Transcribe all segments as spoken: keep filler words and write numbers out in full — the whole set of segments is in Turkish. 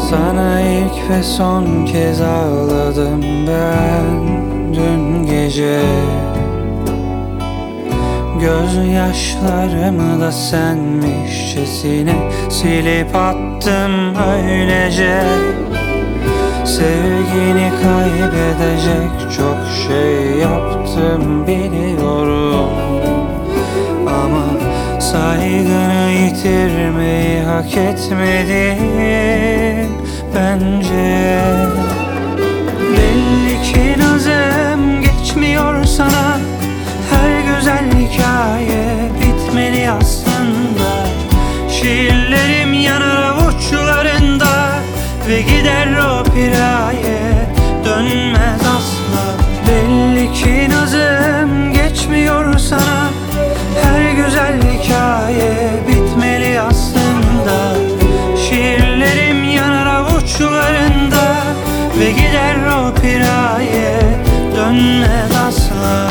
Sana ilk ve son kez ağladım ben dün gece. Gözyaşlarımı da senmişçesine silip attım öylece. Sevgini kaybedecek çok şey yaptım biliyorum, ama saygını yitirmeyi hak etmedim bence. Belli ki nazım geçmiyor sana, her güzel hikaye bitmeli aslında. Şiirlerim yanar avuçlarında ve gider o piraye, dönmez asla. Belli ki nazım geçmiyor sana, her güzel hikaye bitmeli aslında. Şiirlerim yanar avuçlarında ve gider o piraye, dönmez asla.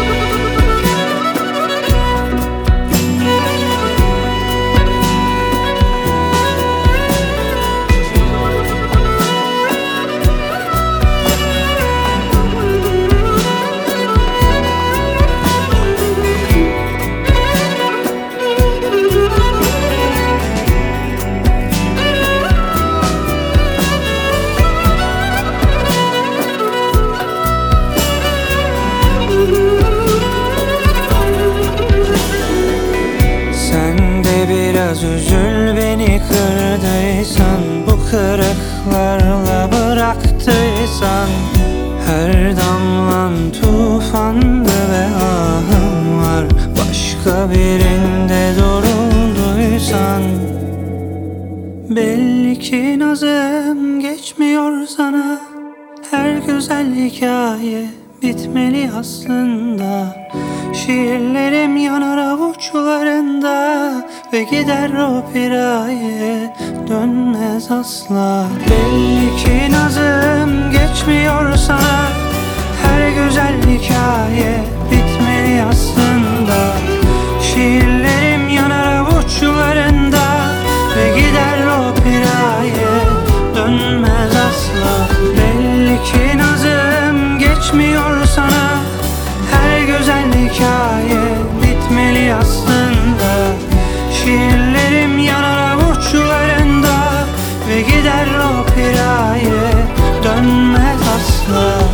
Biraz üzül, beni kırdıysan, bu kırıklarla bıraktıysan. Her damlan tufandı ve ahım var, başka birinde durulduysan. Belli ki nazım geçmiyor sana, her güzel hikaye bitmeli aslında. Şiirlerim yanar avuçlarında ve gider o piraye, dönmez asla. Belli ki nazım geçmiyor sana, her güzel hikaye bitmeli aslında. Şiirlerim yanar avuçlarında ve gider o piraye, dönmez asla. Belli ki nazım geçmiyor sana, her güzel hikaye bitmeli aslında. Şiirlerim yanar avuçlarında ve gider o piraye, dönmez asla.